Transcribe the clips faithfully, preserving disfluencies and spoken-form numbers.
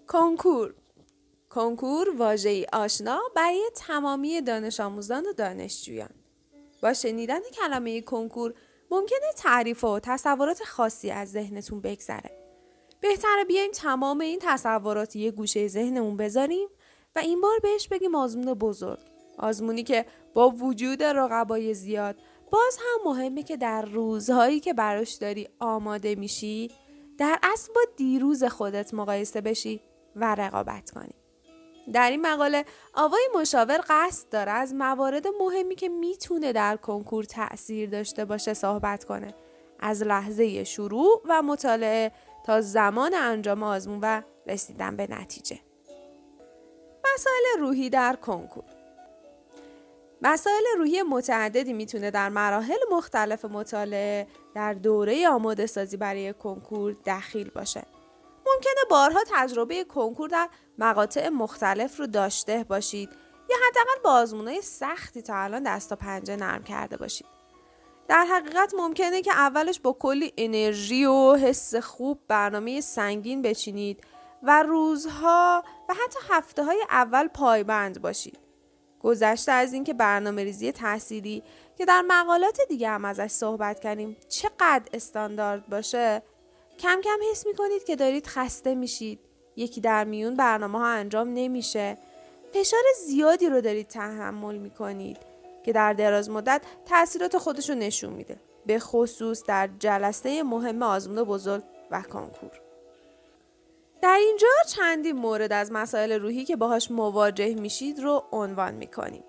کنکور کنکور واژه‌ای آشنا برای تمامی دانش آموزان و دانشجویان. با شنیدن کلمه کنکور ممکنه تعریف و تصورات خاصی از ذهنتون بگذره. بهتره بیایم تمام این تصورات یه گوشه ذهنمون بذاریم و این بار بهش بگیم آزمون بزرگ. آزمونی که با وجود رقبای زیاد باز هم مهمه که در روزهایی که براش داری آماده میشی در اصل با دیروز خودت مقایسه بشی و رقابت کنی. در این مقاله آقای مشاور قصد داره از موارد مهمی که میتونه در کنکور تأثیر داشته باشه صحبت کنه، از لحظه شروع و مطالعه تا زمان انجام آزمون و رسیدن به نتیجه. مسائل روحی در کنکور. مسائل روحی متعددی میتونه در مراحل مختلف مطالعه در دوره آماده سازی برای کنکور دخیل باشه. ممکنه بارها تجربه کنکور در مقاطع مختلف رو داشته باشید یا حداقل با آزمونای سختی تا الان دست و پنجه نرم کرده باشید. در حقیقت ممکنه که اولش با کلی انرژی و حس خوب برنامه سنگین بچینید و روزها و حتی هفته‌های اول پایبند باشید. گذشته از این که برنامه ریزی تحصیلی که در مقالات دیگه هم ازش صحبت کردیم چقدر استاندارد باشه، کم کم حس میکنید که دارید خسته میشید، یکی در میون برنامه ها انجام نمیشه، فشار زیادی رو دارید تحمل میکنید که در دراز مدت تأثیرات خودشو نشون میده، به خصوص در جلسه مهم آزمون بزرگ و کنکور. در اینجا چندین مورد از مسائل روحی که باهاش مواجه میشید رو عنوان میکنیم.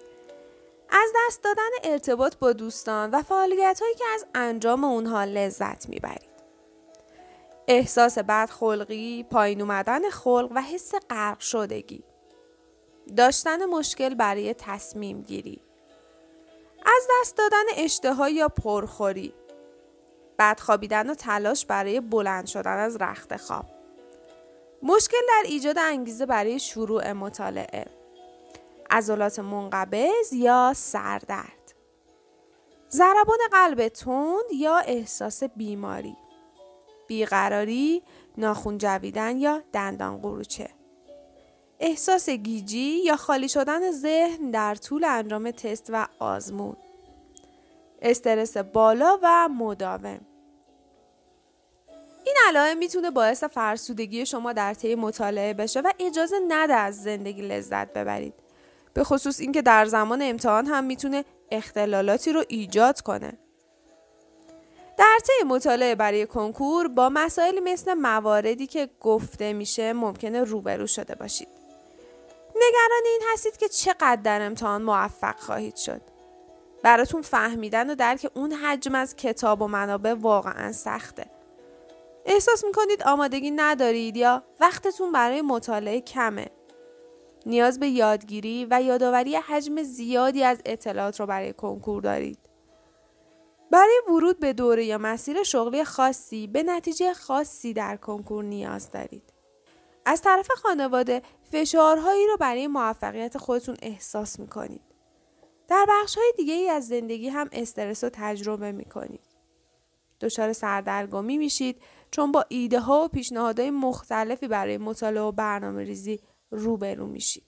از دست دادن ارتباط با دوستان و فعالیت‌هایی که از انجام اونها لذت میبرید. احساس بدخلقی، پایین اومدن خلق و حس غرق شدگی. داشتن مشکل برای تصمیم گیری. از دست دادن اشتها یا پرخوری. بدخوابیدن و تلاش برای بلند شدن از رخت خواب. مشکل در ایجاد انگیزه برای شروع مطالعه. عضلات منقبض یا سردرد. ضربان قلب تند یا احساس بیماری. بیقراری، ناخن جویدن یا دندان قروچه. احساس گیجی یا خالی شدن ذهن در طول انجام تست و آزمون. استرس بالا و مداوم. این علائم میتونه باعث فرسودگی شما در طی مطالعه بشه و اجازه نده از زندگی لذت ببرید. به خصوص اینکه در زمان امتحان هم میتونه اختلالاتی رو ایجاد کنه. در طی مطالعه برای کنکور با مسائلی مثل مواردی که گفته میشه ممکنه روبرو شده باشید. نگران این هستید که چقدر در امتحان موفق خواهید شد. براتون فهمیدن و درک اون حجم از کتاب و منابع واقعا سخته. احساس میکنید آمادگی ندارید یا وقتتون برای مطالعه کمه. نیاز به یادگیری و یادآوری حجم زیادی از اطلاعات رو برای کنکور دارید. برای ورود به دوره یا مسیر شغلی خاصی به نتیجه خاصی در کنکور نیاز دارید. از طرف خانواده فشارهایی رو برای موفقیت خودتون احساس میکنید. در بخش‌های دیگه‌ای از زندگی هم استرس رو تجربه میکنید. دچار سردرگمی میشید چون با ایده ها و پیشنهادهای مختلفی برای مطالعه و برنامه ریزی روبرو میشید.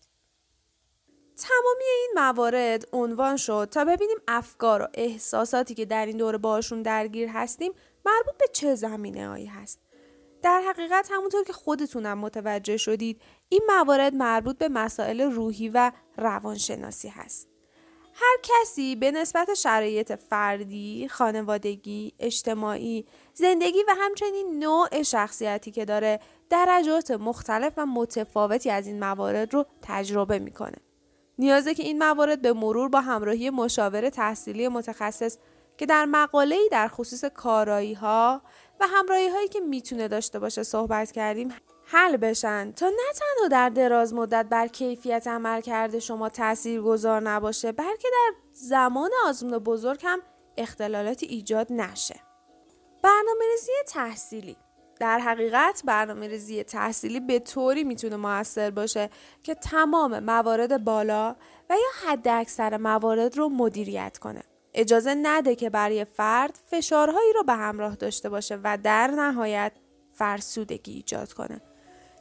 تمامی این موارد عنوان شد تا ببینیم افکار و احساساتی که در این دوره باشون درگیر هستیم مربوط به چه زمینه‌هایی هست. در حقیقت همونطور که خودتونم متوجه شدید این موارد مربوط به مسائل روحی و روانشناسی هست. هر کسی به نسبت شرایط فردی، خانوادگی، اجتماعی، زندگی و همچنین نوع شخصیتی که داره درجات مختلف و متفاوتی از این موارد رو تجربه میکنه. نیازه که این موارد به مرور با همراهی مشاور تحصیلی متخصص که در مقاله‌ای در خصوص کارایی‌ها و همراهی‌هایی که میتونه داشته باشه صحبت کردیم حل بشن تا نه تنها در دراز مدت بر کیفیت عملکرد شما تاثیرگذار نباشه بلکه در زمان آزمون بزرگ هم اختلالاتی ایجاد نشه. برنامه‌ریزی تحصیلی. در حقیقت برنامه‌ریزی تحصیلی به طوری میتونه موثر باشه که تمام موارد بالا و یا حد اکثر موارد رو مدیریت کنه. اجازه نده که برای فرد فشارهایی رو به همراه داشته باشه و در نهایت فرسودگی ایجاد کنه.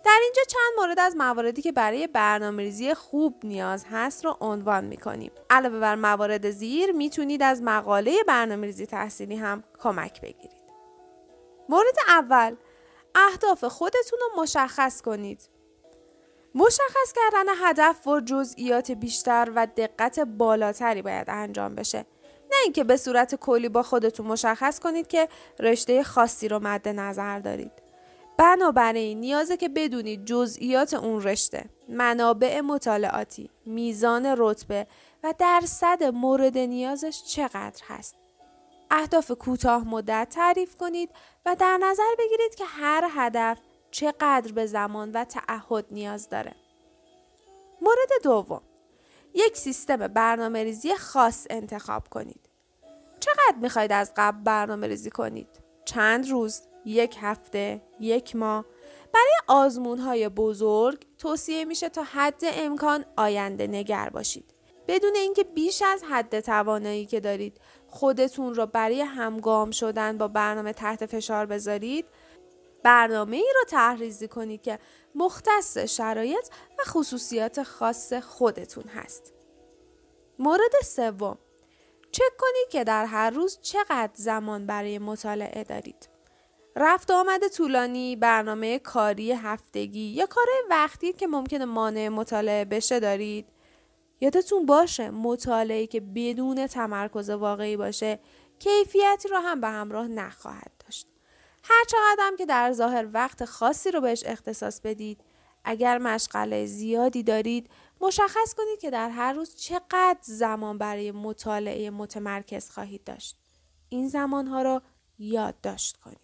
در اینجا چند مورد از مواردی که برای برنامه‌ریزی خوب نیاز هست رو عنوان می‌کنیم. علاوه بر موارد زیر میتونید از مقاله برنامه‌ریزی تحصیلی هم کمک بگیرید. مورد اول، اهداف خودتون رو مشخص کنید. مشخص کردن هدف و جزئیات بیشتر و دقت بالاتری باید انجام بشه. نه اینکه به صورت کلی با خودتون مشخص کنید که رشته خاصی رو مد نظر دارید. بنابراین نیازه که بدونید جزئیات اون رشته، منابع مطالعاتی، میزان رتبه و درصد مورد نیازش چقدر هست. اهداف کوتاه مدت تعریف کنید و در نظر بگیرید که هر هدف چقدر به زمان و تعهد نیاز داره. مورد دوم، یک سیستم برنامه‌ریزی خاص انتخاب کنید. چقدر میخواید از قبل برنامه‌ریزی کنید؟ چند روز؟ یک هفته؟ یک ماه؟ برای آزمون‌های بزرگ توصیه میشه تا حد امکان آینده نگر باشید. بدون اینکه بیش از حد توانایی که دارید خودتون رو برای همگام شدن با برنامه تحت فشار بذارید، برنامه‌ای رو طرح‌ریزی کنید که مختص شرایط و خصوصیات خاص خودتون هست. مورد سوم، چک کنید که در هر روز چقدر زمان برای مطالعه دارید. رفت و آمد طولانی، برنامه کاری هفتگی یا کارهای وقتی که ممکنه مانع مطالعه بشه دارید. یادتون باشه مطالعه‌ای که بدون تمرکز واقعی باشه کیفیتی رو هم به همراه نخواهد داشت. هر چقدر هم که در ظاهر وقت خاصی رو بهش اختصاص بدید، اگر مشغله زیادی دارید مشخص کنید که در هر روز چقدر زمان برای مطالعه متمرکز خواهید داشت. این زمانها رو یادداشت کنید.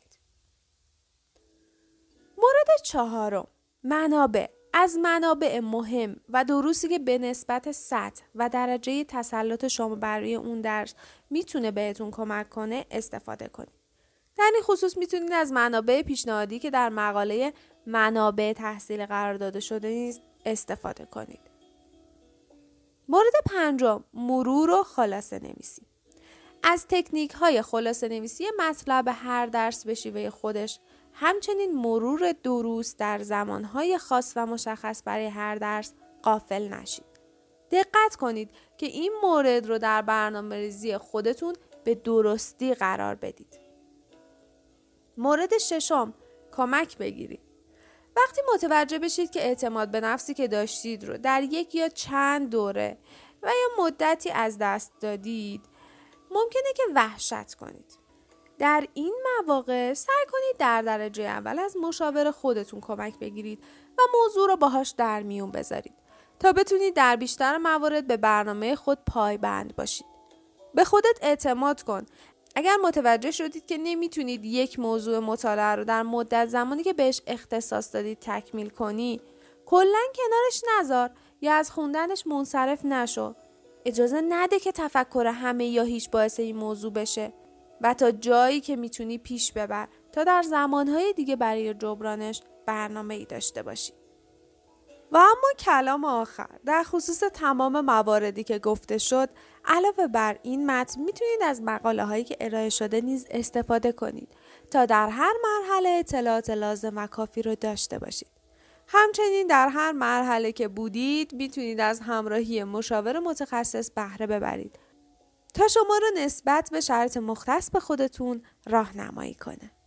مورد چهارم، منابع. از منابع مهم و دروسی که به نسبت سطح و درجه تسلط شما برای اون درس میتونه بهتون کمک کنه استفاده کنید. در این خصوص میتونید از منابع پیشنهادی که در مقاله منابع تحصیل قرار داده شده نیز استفاده کنید. مورد پنجم، مرور و خلاصه نویسی. از تکنیک های خلاصه نویسی مطلب هر درس به شیوه خودش، همچنین مرور دروس در زمانهای خاص و مشخص برای هر درس غافل نشید. دقت کنید که این مورد رو در برنامه‌ریزی خودتون به درستی قرار بدید. مورد ششم، کمک بگیرید. وقتی متوجه بشید که اعتماد به نفسی که داشتید رو در یک یا چند دوره و یا مدتی از دست دادید، ممکنه که وحشت کنید. در این مواقع سعی کنید در درجه اول از مشاور خودتون کمک بگیرید و موضوع رو باهاش در میون بذارید تا بتونید در بیشتر موارد به برنامه خود پایبند باشید. به خودت اعتماد کن. اگر متوجه شدید که نمیتونید یک موضوع مطالعه رو در مدت زمانی که بهش اختصاص دادید تکمیل کنی، کلاً کنارش نذار یا از خوندنش منصرف نشو. اجازه نده که تفکر همه یا هیچ باعث این موضوع بشه و تا جایی که میتونی پیش ببر تا در زمانهای دیگه برای جبرانش برنامه‌ای داشته باشی. و اما کلام آخر در خصوص تمام مواردی که گفته شد، علاوه بر این متن میتونید از مقاله هایی که ارائه شده نیز استفاده کنید تا در هر مرحله اطلاعات لازم و کافی رو داشته باشید. همچنین در هر مرحله که بودید میتونید از همراهی مشاور متخصص بهره ببرید تا شما رو نسبت به شرایط مختص به خودتون راهنمایی کنه.